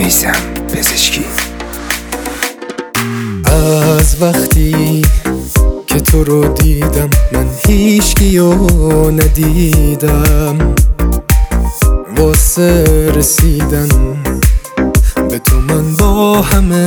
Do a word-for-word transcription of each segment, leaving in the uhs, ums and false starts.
میثم پزشکی. از وقتی که تو رو دیدم من هیچکیو ندیدم، واسه رسیدن به تو من با همه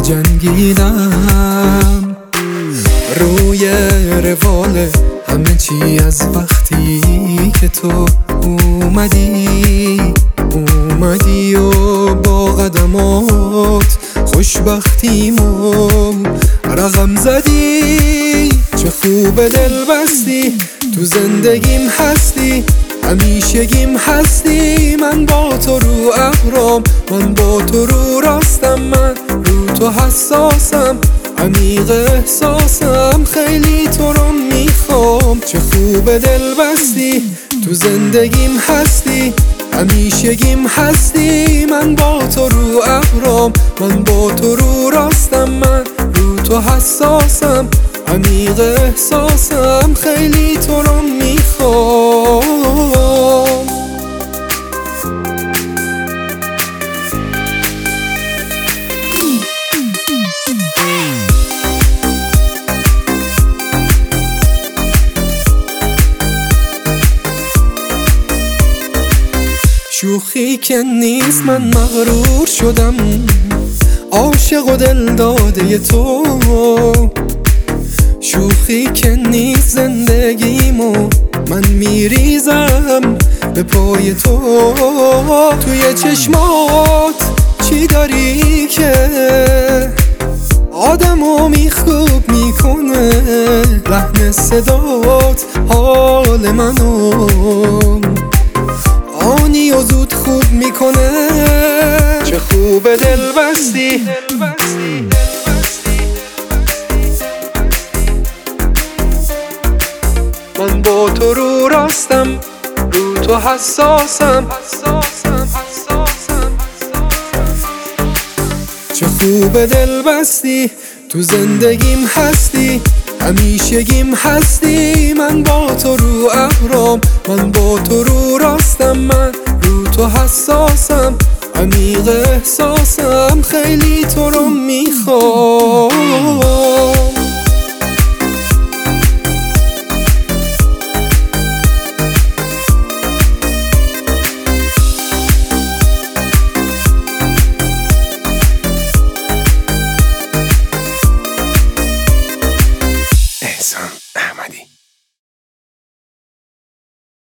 جنگیدم. روی روال همه چی از وقتی که تو اومدی اومدی و با قدمات خوشبختیمو رقم زدی. چه خوب دل بستی تو زندگیم هستی، همیشگیم هستی. من با تو رو ابرام، من با تو رو راستم، من رو تو حساسم، عمیق احساسم، خیلی تو رو میخوام. چه خوب دل بستی تو زندگیم هستی، همیشگیم هستی. من با تو رو ابرام، من با تو رو راستم، من رو تو حساسم، عمیق احساسم، خیلی تو رو میخوام. شوخی که نیست من مغرور شدم، عاشق و دل داده تو. شوخی که نیست زندگیمو من میریزم به پای تو. توی چشمات چی داری که آدمو میخوب میکنه؟ لحن صدات حال منو آنی و زود خوب میکنه. چه خوب دل بستی من با تو رو راستم، رو تو حساسم. چه خوب دل بستی تو زندگیم هستی، همیشگیم هستی. من با تو رو ابرام، من با تو رو راستم، من رو تو حساسم، عمیق احساسم، خیلی تو رو می